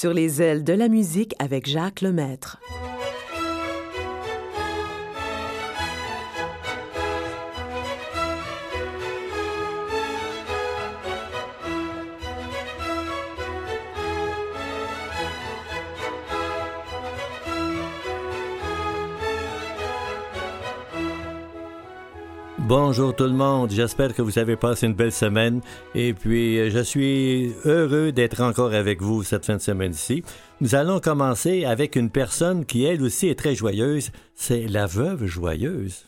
Sur les ailes de la musique avec Jacques Lemaître. Bonjour tout le monde, j'espère que vous avez passé une belle semaine et puis je suis heureux d'être encore avec vous cette fin de semaine-ci. Nous allons commencer avec une personne qui elle aussi est très joyeuse, c'est la veuve joyeuse.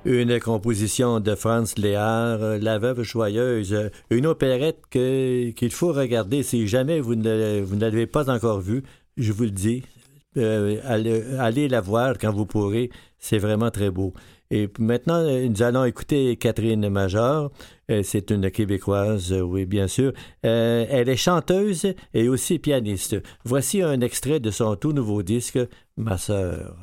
une composition de Franz Lehár, La Veuve joyeuse, une opérette qu'il faut regarder si jamais vous ne l'avez pas encore vue, je vous le dis. Allez la voir quand vous pourrez, c'est vraiment très beau. Et maintenant, nous allons écouter Catherine Major. C'est une Québécoise, oui, bien sûr. Elle est chanteuse et aussi pianiste. Voici un extrait de son tout nouveau disque, Ma sœur.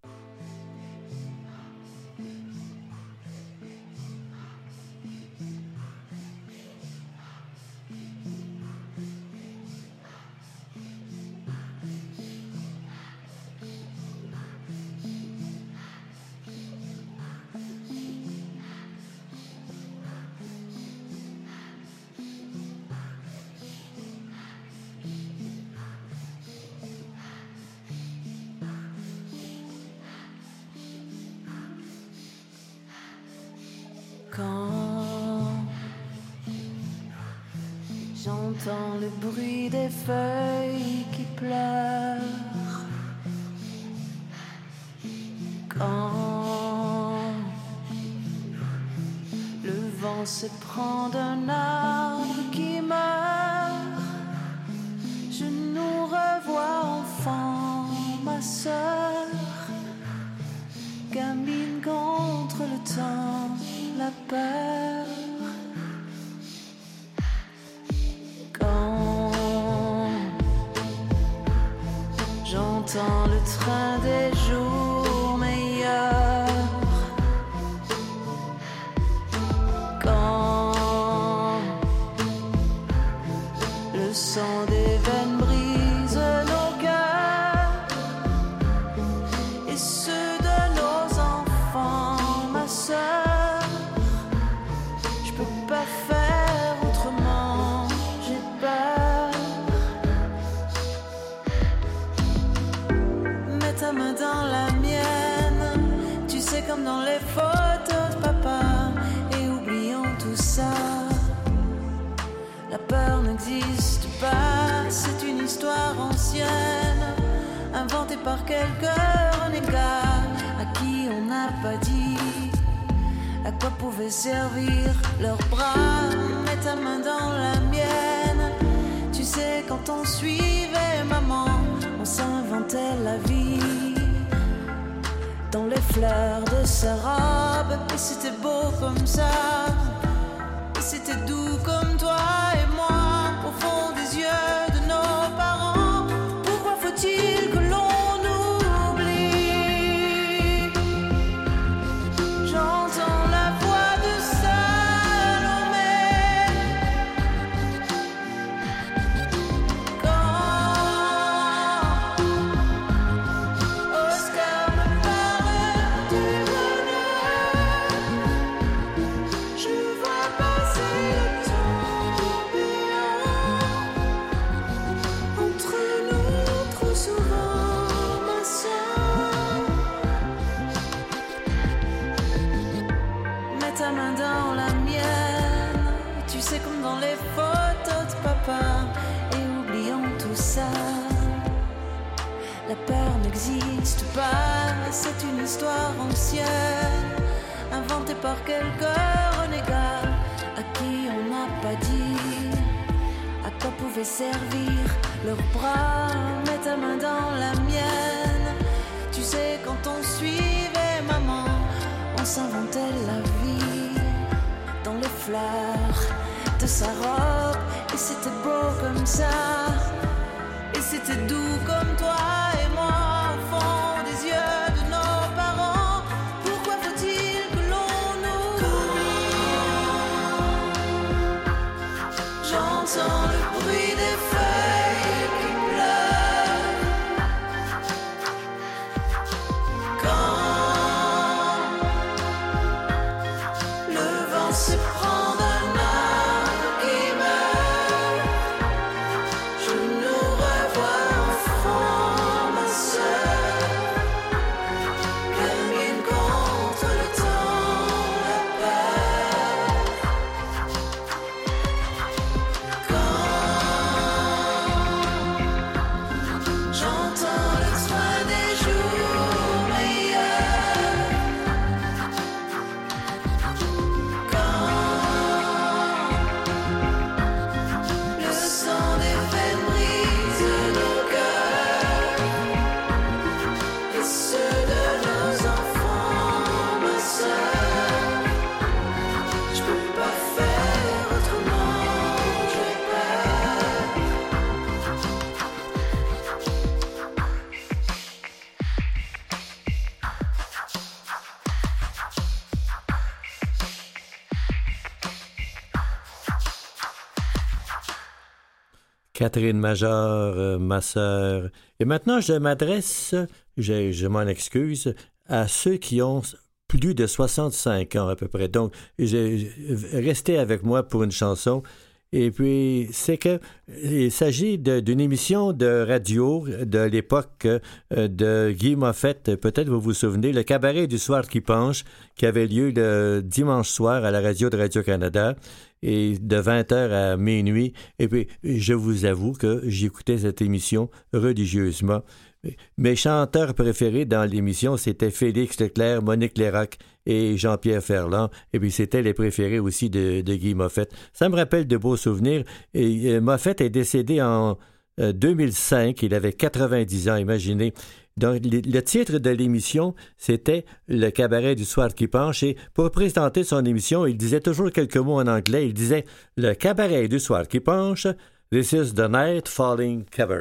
Quand j'entends le bruit des feuilles qui pleurent, quand le vent se prend d'un arbre qui meurt, je nous revois enfant, ma sœur, gamine contre le temps, la peur. Quand j'entends le train des jours meilleurs, quand le sang des veines brise nos cœurs et ceux de nos enfants, ma sœur, je peux pas faire autrement, j'ai peur. Mets ta main dans la mienne, tu sais, comme dans les photos de papa, et oublions tout ça. La peur n'existe pas, c'est une histoire ancienne, inventée par quelques renégats à qui on n'a pas dit à quoi pouvaient servir leurs bras. Mets ta main dans la mienne, tu sais, quand on suivait maman, on s'inventait la vie dans les fleurs de sa robe, et c'était beau comme ça, et c'était doux comme toi et moi, au fond des yeux de nos parents. Pourquoi faut-il que l'on oublie? J'entends la voix de Salomé quand Oscar me parle du bonheur. Je vois passer le tourbillon entre nous trop souvent, ma sœur. Mets ta main dans la mienne, tu sais, comme dans les photos de papa, et oublions tout ça. La peur n'existe pas, c'est une histoire ancienne, inventée par quelques renégats à qui on n'a pas dit à quoi pouvaient servir leurs bras. Mets ta main dans la mienne, tu sais, quand on suivait maman, on s'inventait la vie dans les fleurs de sa robe, et c'était beau comme ça, et c'était doux comme toi et moi, au fond des yeux de nos parents. Pourquoi faut-il que l'on oublie? J'entends le bruit des feuilles qui pleurent quand le vent se prend d'un arbre qui meurt. Je nous revois Catherine Major, ma sœur. Et maintenant, je m'adresse, je m'en excuse, à ceux qui ont plus de 65 ans à peu près. Donc, restez avec moi pour une chanson. Et puis, c'est que il s'agit d'une émission de radio de l'époque de Guy Moffett. Peut-être vous vous souvenez, le cabaret du soir qui penche, qui avait lieu le dimanche soir à la radio de Radio-Canada, et de 20h à minuit. Et puis, je vous avoue que j'écoutais cette émission religieusement. Mes chanteurs préférés dans l'émission, c'était Félix Leclerc, Monique Lérac et Jean-Pierre Ferland. Et puis, c'était les préférés aussi de Guy Moffett. Ça me rappelle de beaux souvenirs. Et Moffett est décédé en 2005. Il avait 90 ans, imaginez. Donc, le titre de l'émission, c'était « Le cabaret du soir qui penche ». Et pour présenter son émission, il disait toujours quelques mots en anglais. Il disait « Le cabaret du soir qui penche, this is the night falling cabaret ».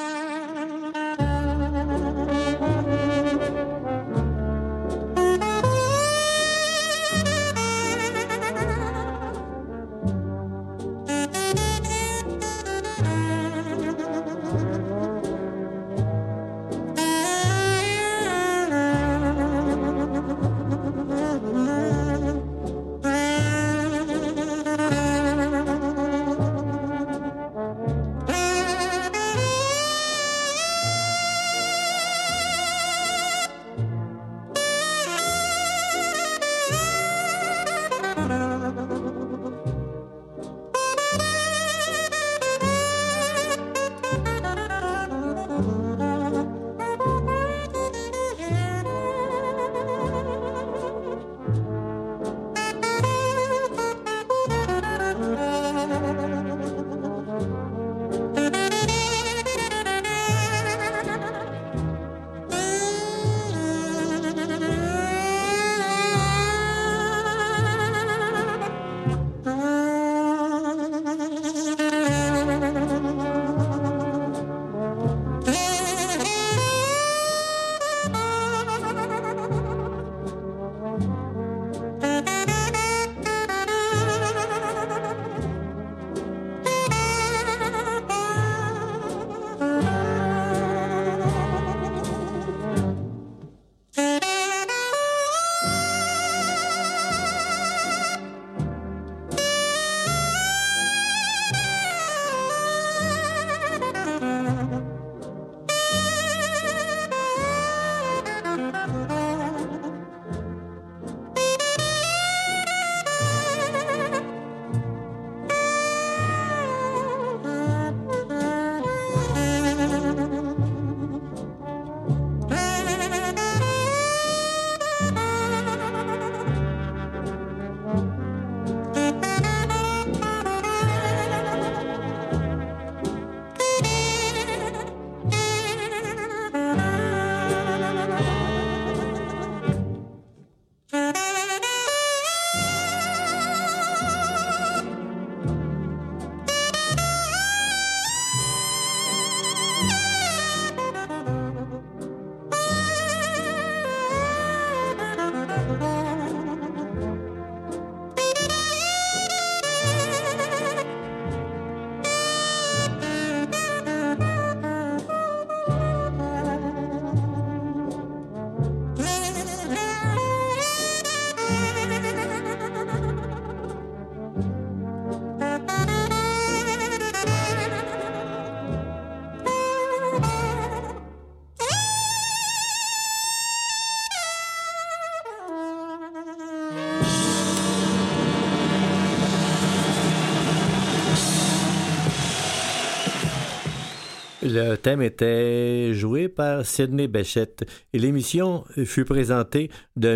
Le thème était joué par Sidney Bechet et l'émission fut présentée de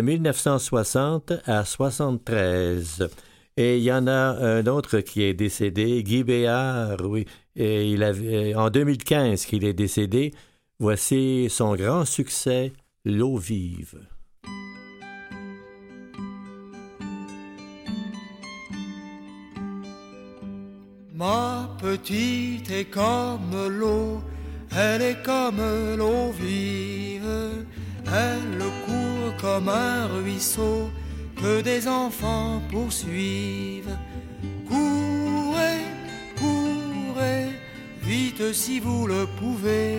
1960 à 1973. Et il y en a un autre qui est décédé, Guy Béard, oui, et il avait, en 2015 qu'il est décédé. Voici son grand succès, L'eau vive. Ma petite est comme l'eau, elle est comme l'eau vive, elle court comme un ruisseau que des enfants poursuivent. Courez, courez, vite si vous le pouvez.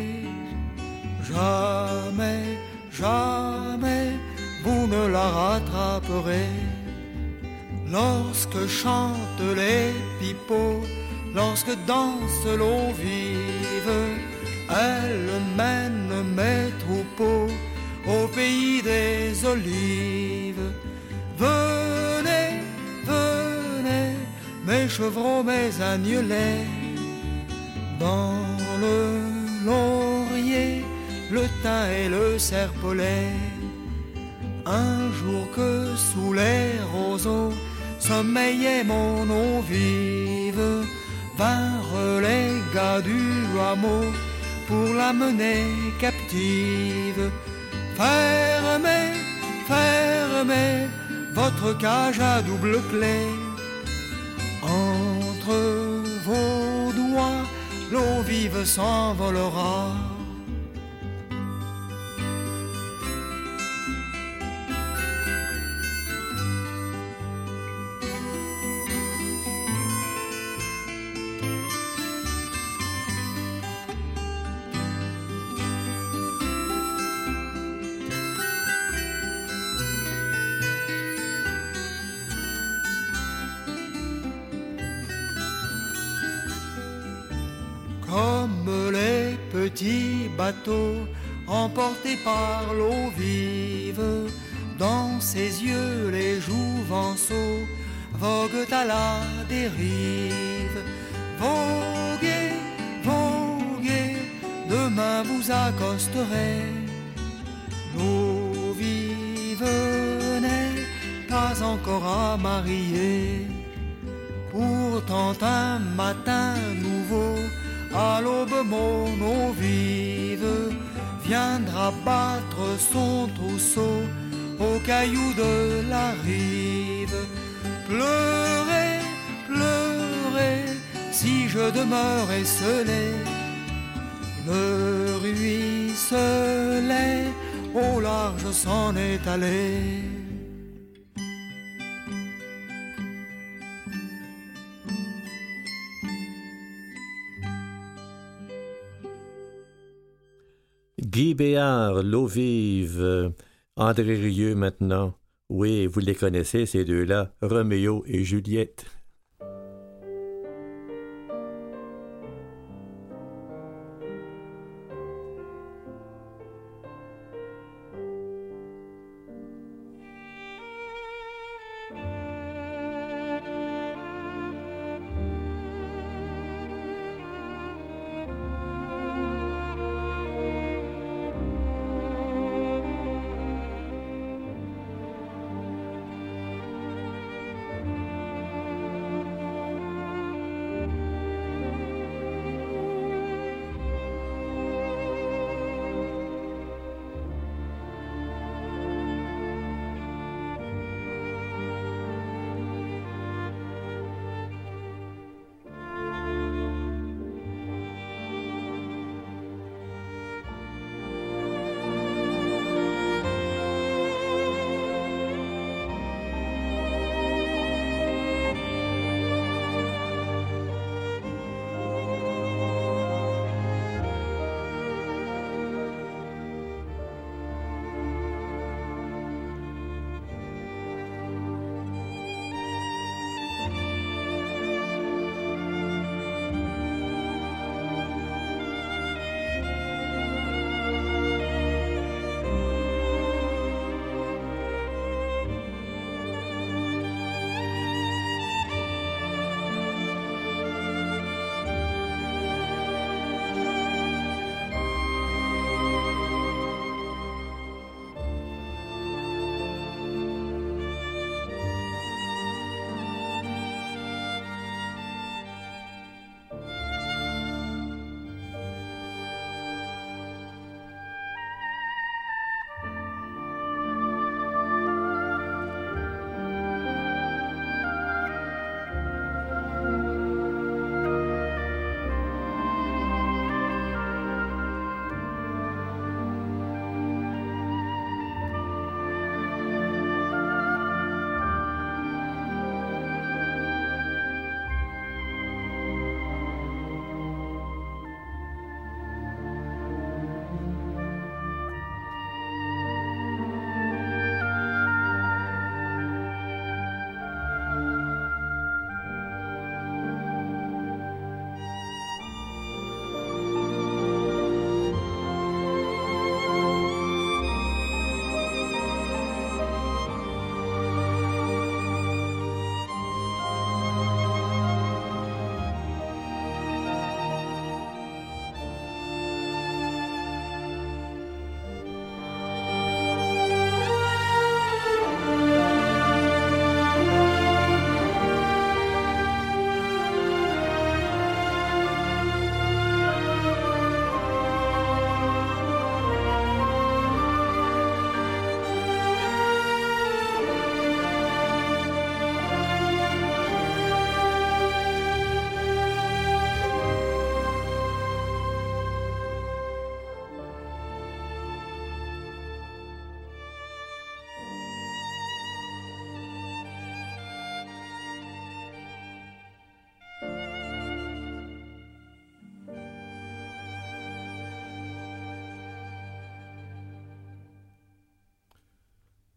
Jamais, jamais vous ne la rattraperez. Lorsque chantent les pipeaux, lorsque danse l'eau vive, elle mène mes troupeaux au pays des olives. Venez, venez, mes chevreaux, mes agnelets, dans le laurier, le thym et le serpolet. Un jour que sous les roseaux sommeillait mon eau vive, vinrent les gars du hameau pour la mener captive. Fermez, fermez votre cage à double clé. Entre vos doigts, l'eau vive s'envolera. Comme les petits bateaux emportés par l'eau vive, dans ses yeux les jouvenceaux voguent à la dérive. Voguez, voguez, demain vous accosterez. L'eau vive n'est pas encore à marier. Pourtant un matin nouveau, à l'aube mon eau vive viendra battre son trousseau aux cailloux de la rive. Pleurez, pleurez, si je demeure esselé. Le ruisselet au large s'en est allé. Guy Béard, L'eau vive, André Rieu maintenant. Oui, vous les connaissez, ces deux-là, Roméo et Juliette.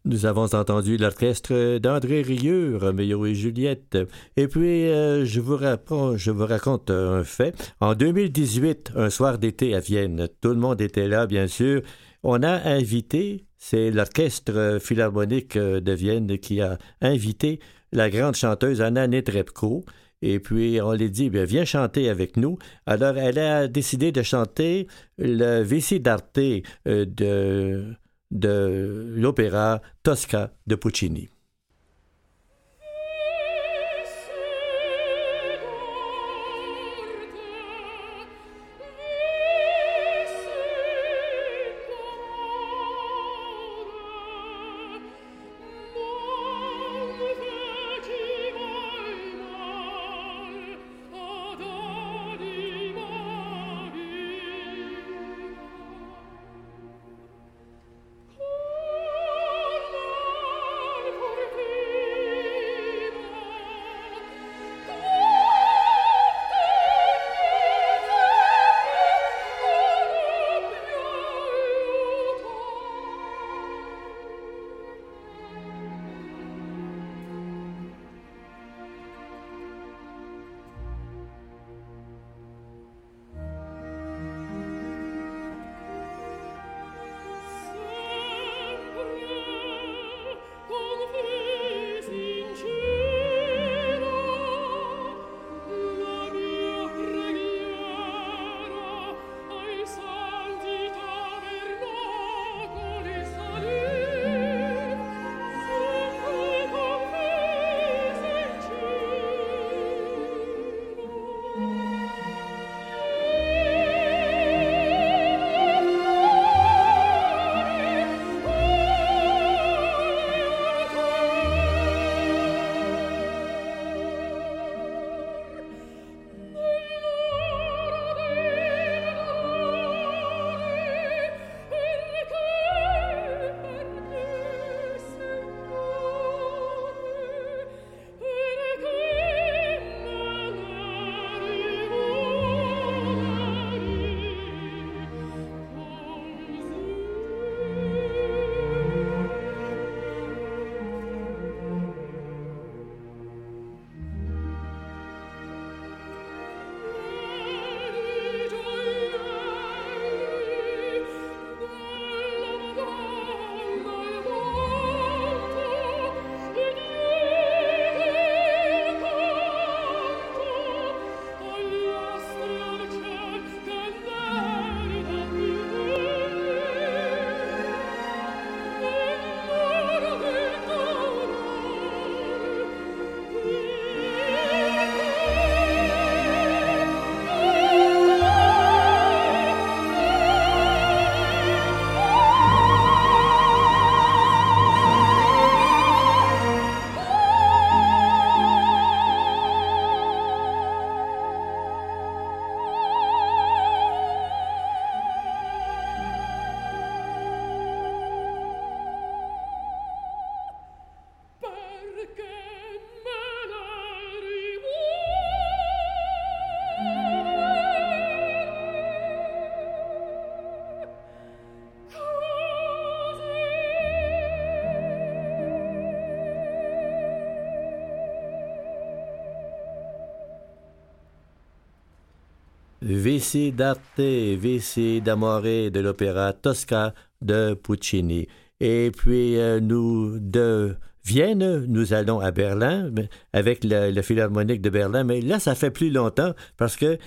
Nous avons entendu l'orchestre d'André Rieu, Roméo et Juliette. Et puis, je vous raconte un fait. En 2018, un soir d'été à Vienne, tout le monde était là, bien sûr. On a invité, c'est l'orchestre philharmonique de Vienne qui a invité la grande chanteuse Anna Netrebko. Et puis, on lui dit, bien, viens chanter avec nous. Alors, elle a décidé de chanter le Vici d'arte de l'opéra Tosca de Puccini. Vici d'arte, Vici d'amore de l'opéra Tosca de Puccini. Et puis, nous, de Vienne, nous allons à Berlin avec le Philharmonique de Berlin. Mais là, ça fait plus longtemps parce que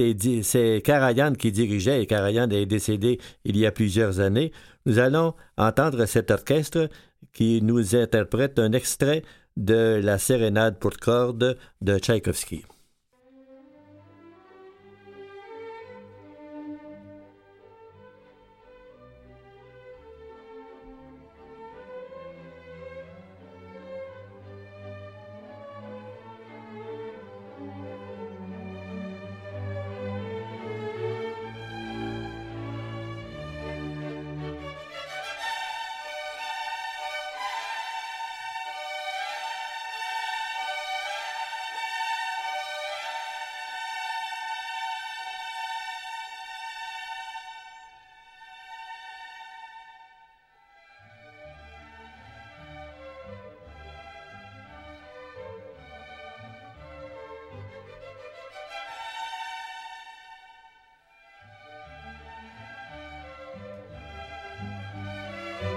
c'est Karajan qui dirigeait et Karajan est décédé il y a plusieurs années. Nous allons entendre cet orchestre qui nous interprète un extrait de la sérénade pour cordes de Tchaïkovski.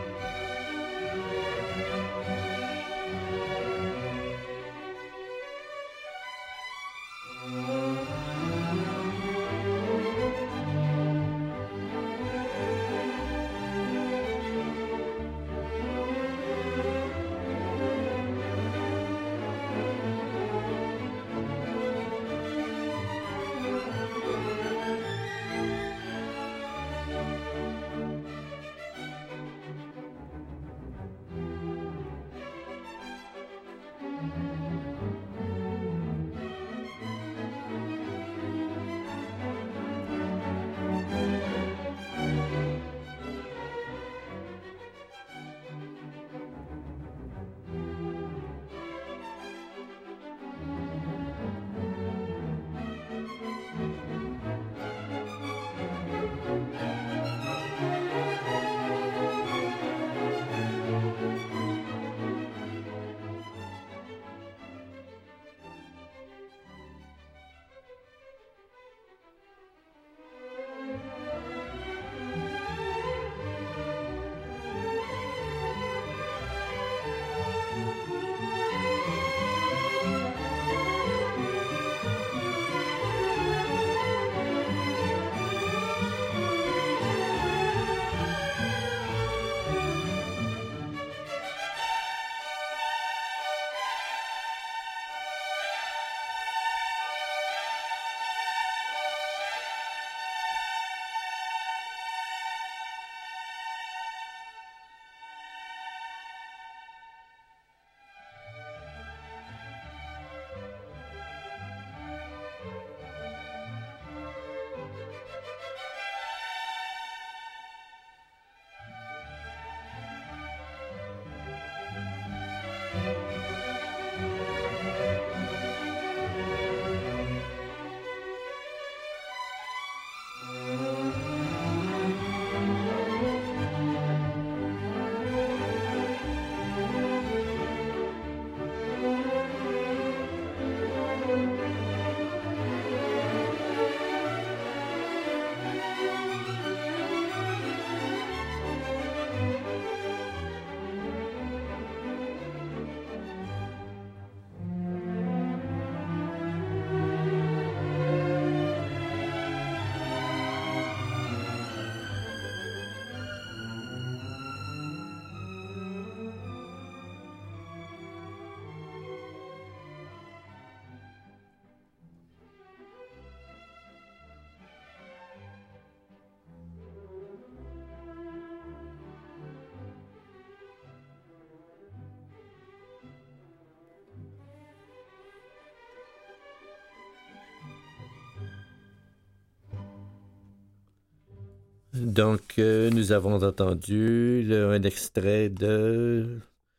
Donc, nous avons entendu un extrait de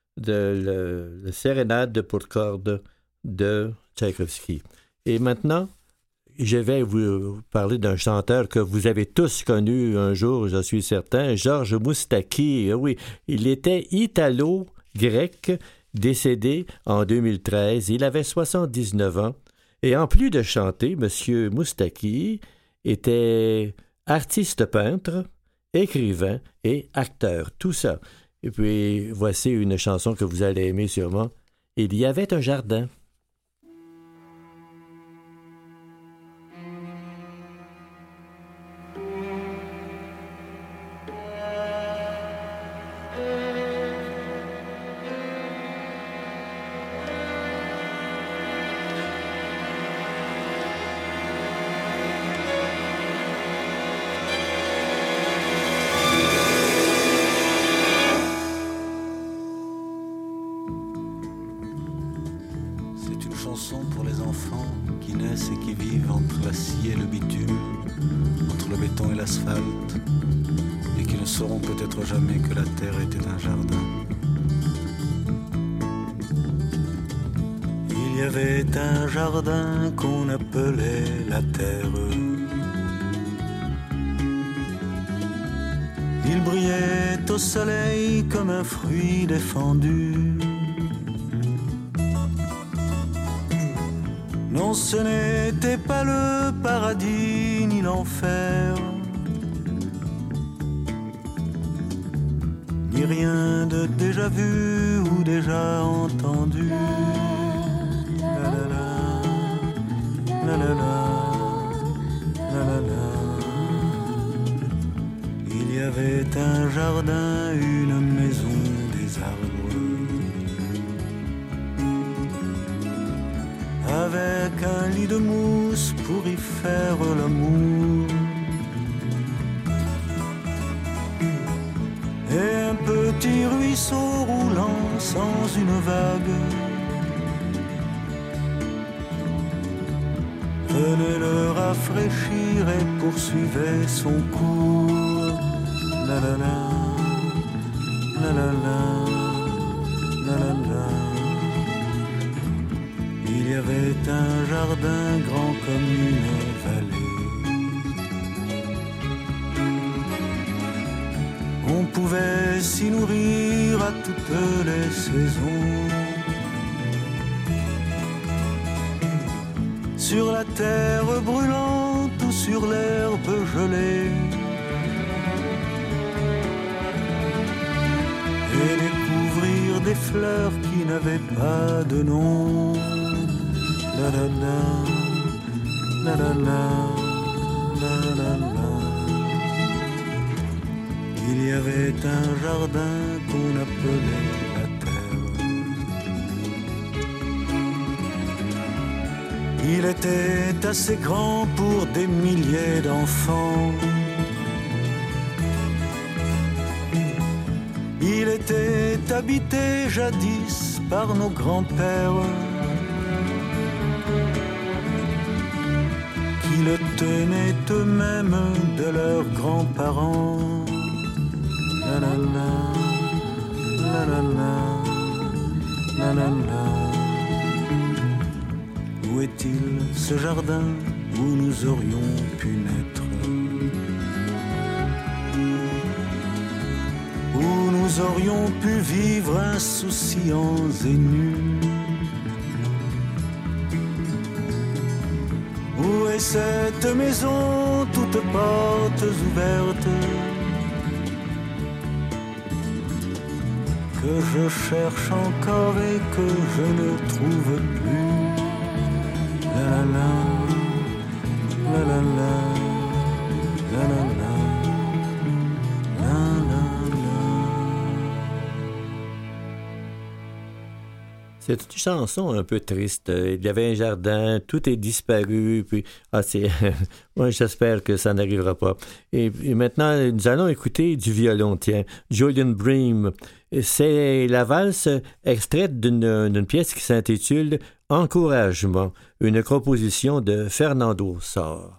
le Sérénade pour cordes de Tchaïkovski. Et maintenant, je vais vous parler d'un chanteur que vous avez tous connu un jour, je suis certain, Georges Moustaki. Oui, il était italo-grec, décédé en 2013. Il avait 79 ans. Et en plus de chanter, M. Moustaki était artiste peintre, écrivain et acteur. Tout ça. Et puis, voici une chanson que vous allez aimer sûrement. Il y avait un jardin. Pour les enfants qui naissent et qui vivent entre la scie et le bitume, entre le béton et l'asphalte, et qui ne sauront peut-être jamais que la terre était un jardin. Il y avait un jardin qu'on appelait la terre. Il brillait au soleil comme un fruit défendu. Non, ce n'était pas le paradis ni l'enfer. ni rien de déjà vu ou déjà entendu. La la la, la la la, la la la. Il y avait un jardin, une maison, des arbres, avec un lit de mousse pour y faire l'amour. Et un petit ruisseau roulant sans une vague venait le rafraîchir et poursuivait son cours. La la la, la la la, la la la. Il y avait un jardin grand comme une vallée. On pouvait s'y nourrir à toutes les saisons. Sur la terre brûlante ou sur l'herbe gelée. Et découvrir des fleurs qui n'avaient pas de nom. La la la, la la la, la la la. Il y avait un jardin qu'on appelait la terre. Il était assez grand pour des milliers d'enfants. Il était habité jadis par nos grands-pères qui le tenaient eux-mêmes de leurs grands-parents. La la la, la la la, la la la. Où est-il ce jardin où nous aurions pu naître, où nous aurions pu vivre insouciants et nus? Où est cette maison, toutes portes ouvertes, que je cherche encore et que je ne trouve plus? La la la, la la la, la la la, la la la. C'est une chanson un peu triste. Il y avait un jardin, tout est disparu, puis moi j'espère que ça n'arrivera pas. Et maintenant, nous allons écouter du violon, tiens, Julian Bream. C'est la valse extraite d'une pièce qui s'intitule Encouragement, une composition de Fernando Sor.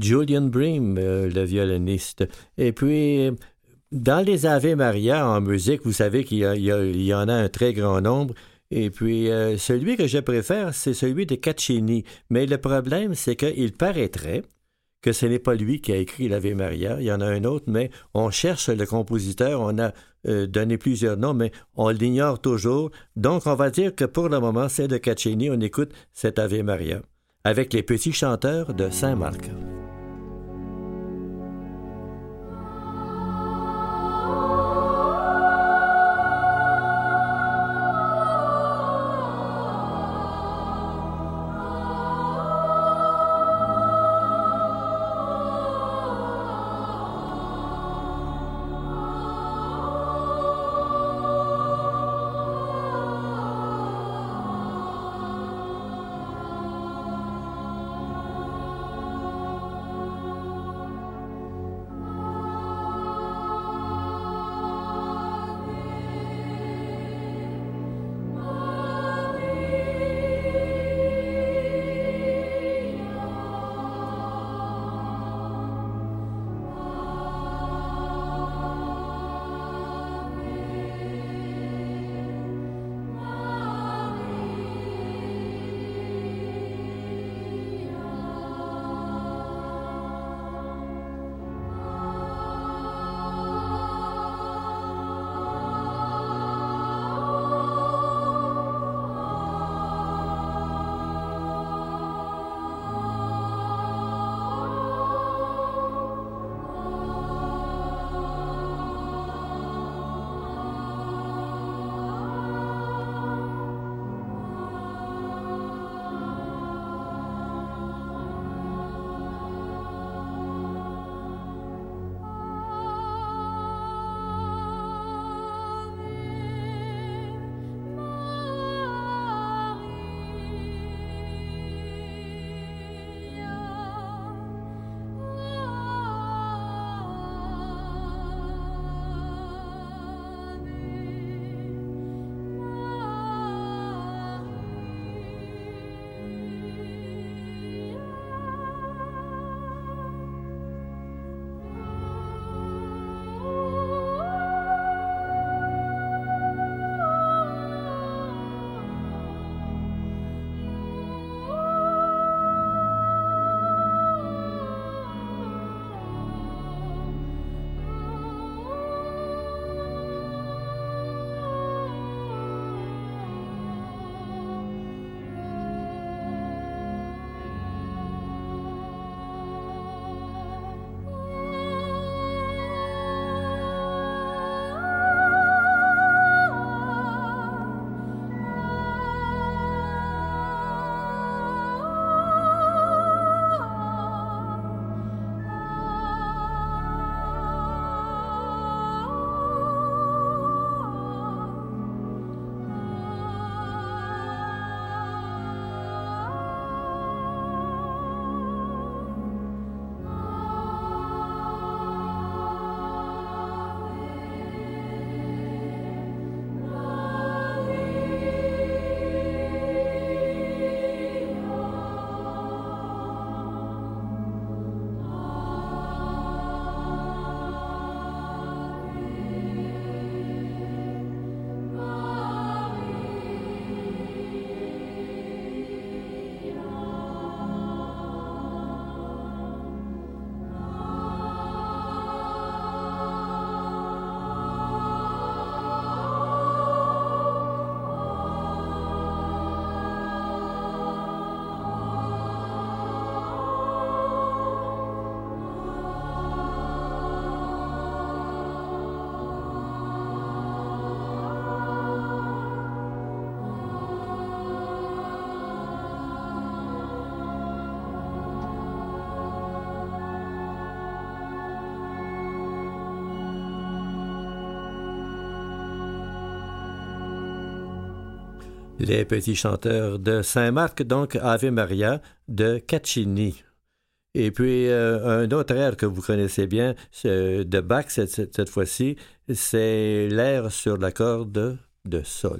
Julian Bream, le violoniste. Et puis, dans les Ave Maria en musique, vous savez qu'il y en a un très grand nombre. Et puis, celui que je préfère, c'est celui de Caccini. Mais le problème, c'est qu'il paraîtrait que ce n'est pas lui qui a écrit l'Ave Maria. Il y en a un autre, mais on cherche le compositeur. On a donné plusieurs noms, mais on l'ignore toujours. Donc, on va dire que pour le moment, c'est de Caccini. On écoute cet Ave Maria avec les petits chanteurs de Saint-Marc. Les petits chanteurs de Saint-Marc, donc Ave Maria de Caccini. Et puis, un autre air que vous connaissez bien, de Bach cette fois-ci, c'est l'air sur la corde de Sol.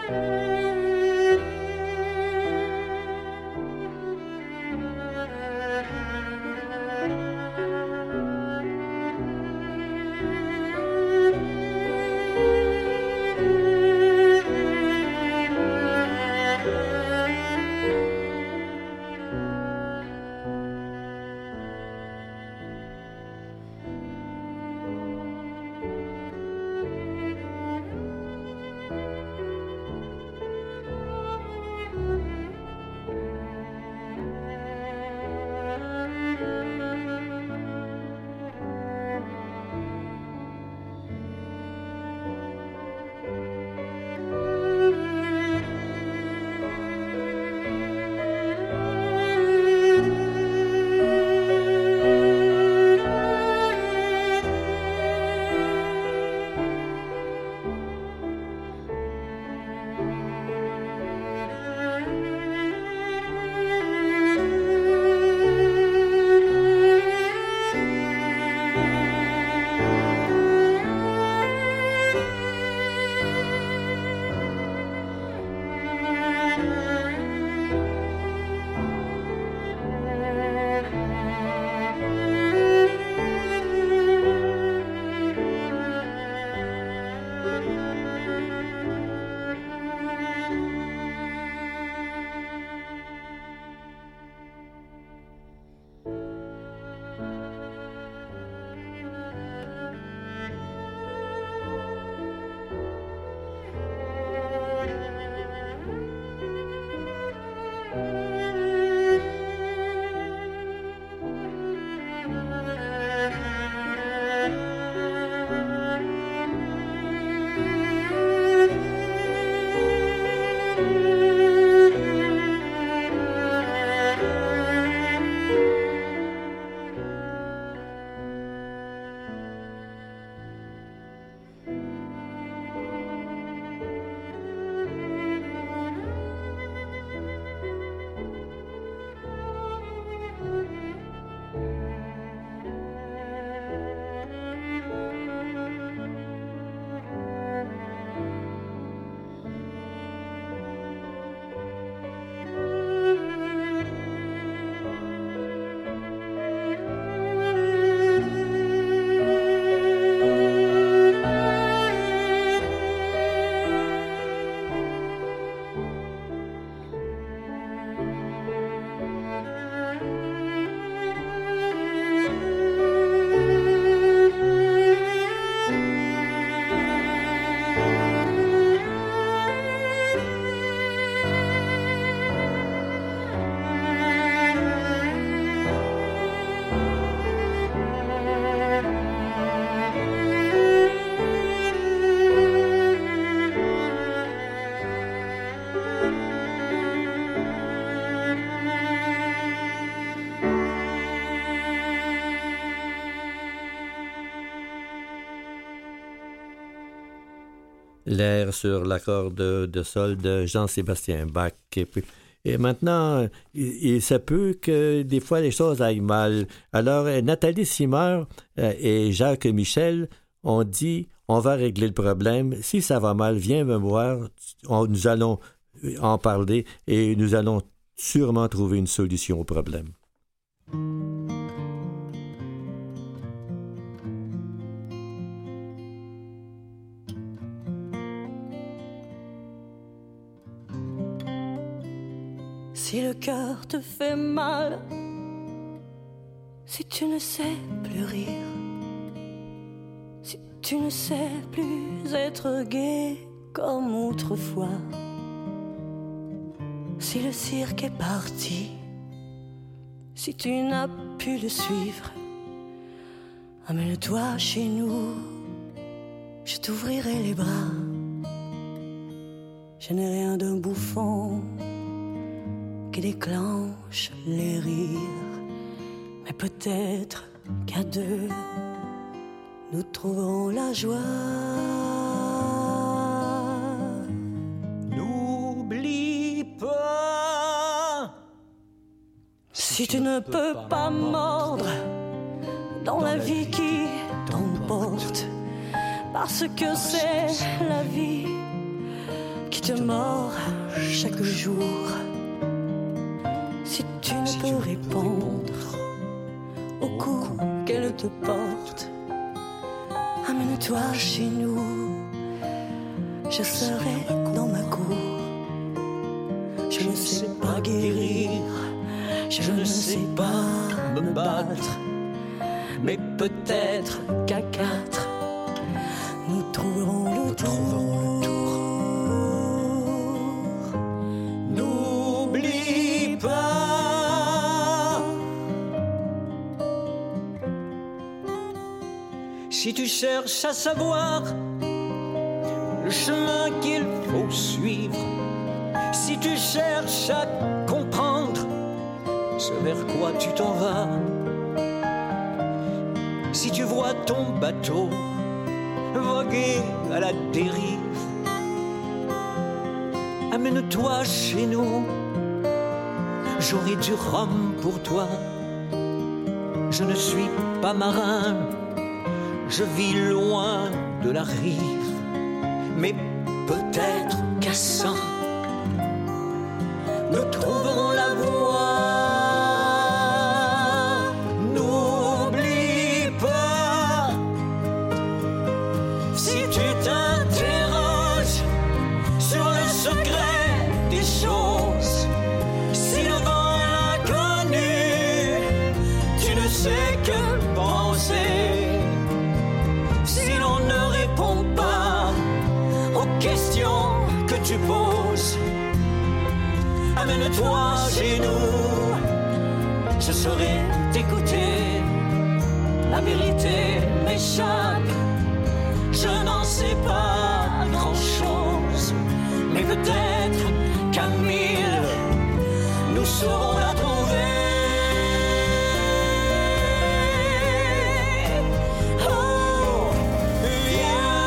L'air sur l'accord de sol de Jean-Sébastien Bach. Et maintenant, il se peut que des fois les choses aillent mal. Alors, Nathalie Simard et Jacques Michel ont dit, on va régler le problème. Si ça va mal, viens me voir. Nous allons en parler et nous allons sûrement trouver une solution au problème. Si le cœur te fait mal, si tu ne sais plus rire, si tu ne sais plus être gai comme autrefois, si le cirque est parti, si tu n'as pu le suivre, amène-toi chez nous, je t'ouvrirai les bras. Je n'ai rien d'un bouffon qui déclenche les rires, mais peut-être qu'à deux, nous trouverons la joie. N'oublie pas, si tu ne peux pas mordre dans la vie qui t'emporte, parce que c'est la vie qui te mord chaque jour. Si tu ne peux répondre au coup qu'elle te porte, amène-toi chez nous, je serai dans ma cour. Je ne sais pas guérir, je ne sais pas me battre, mais peut-être qu'à quatre, nous trouverons le tour. N'oublie pas. Si tu cherches à savoir le chemin qu'il faut suivre, si tu cherches à comprendre ce vers quoi tu t'en vas, si tu vois ton bateau voguer à la dérive, amène-toi chez nous, j'aurai du rhum pour toi. Je ne suis pas marin, je vis loin de la rive, mais peut-être qu'à 100, nous trouverons la voie. N'oublie pas, si tu t'interroges sur le secret des choses, si devant l'inconnu, tu ne sais que penser, si l'on ne répond pas aux questions que tu poses, amène-toi chez nous, je saurai t'écouter. La vérité m'échappe, je n'en sais pas grand-chose, mais peut-être qu'à 1000, nous saurons la trouver. Oh, viens.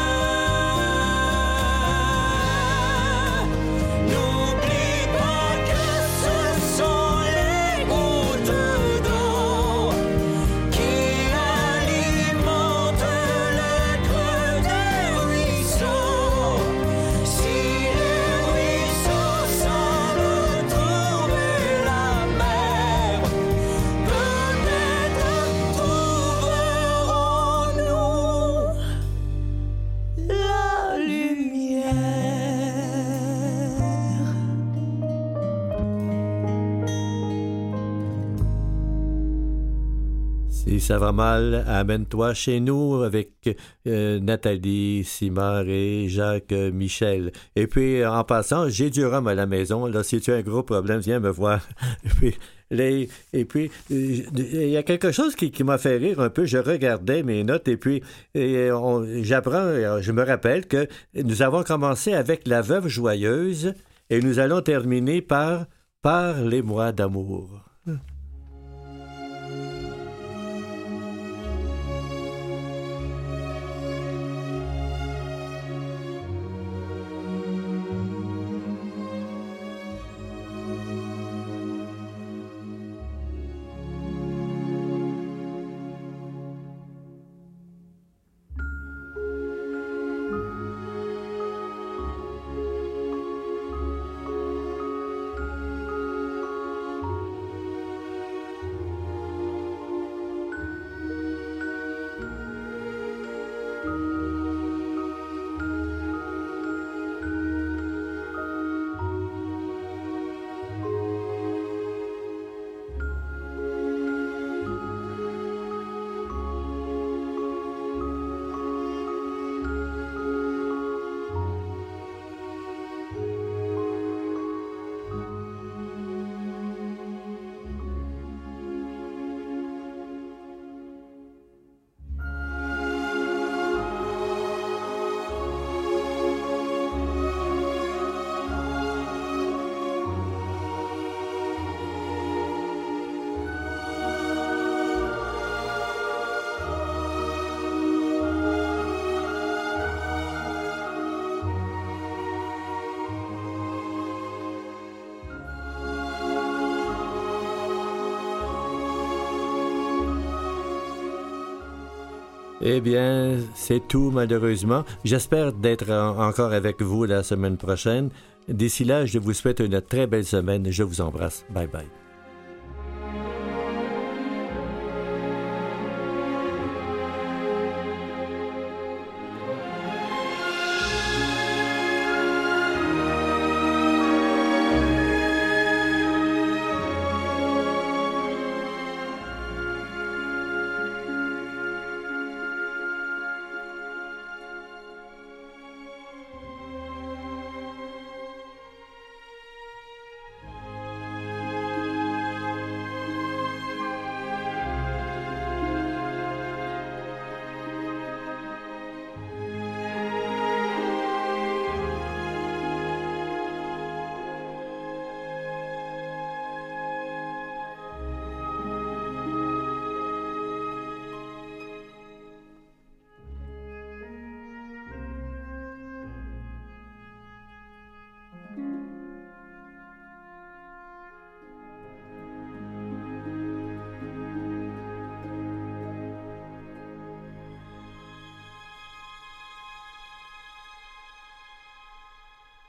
N'oublie pas que ce sont les gouttes d'eau qui alimentent le creux des ruisseaux. Si les ruisseaux semblent trouver la mer, peut-être trouverons-nous la lumière. Si ça va mal, amène-toi chez nous avec Nathalie, Simard et Jacques Michel. Et puis, en passant, j'ai du rhum à la maison. Là, si tu as un gros problème, viens me voir. Et puis, il y a quelque chose qui m'a fait rire un peu. Je regardais mes notes et puis j'apprends, je me rappelle que nous avons commencé avec La Veuve Joyeuse et nous allons terminer par Parlez-moi d'amour. Eh bien, c'est tout malheureusement. J'espère d'être encore avec vous la semaine prochaine. D'ici là, je vous souhaite une très belle semaine. Je vous embrasse. Bye bye.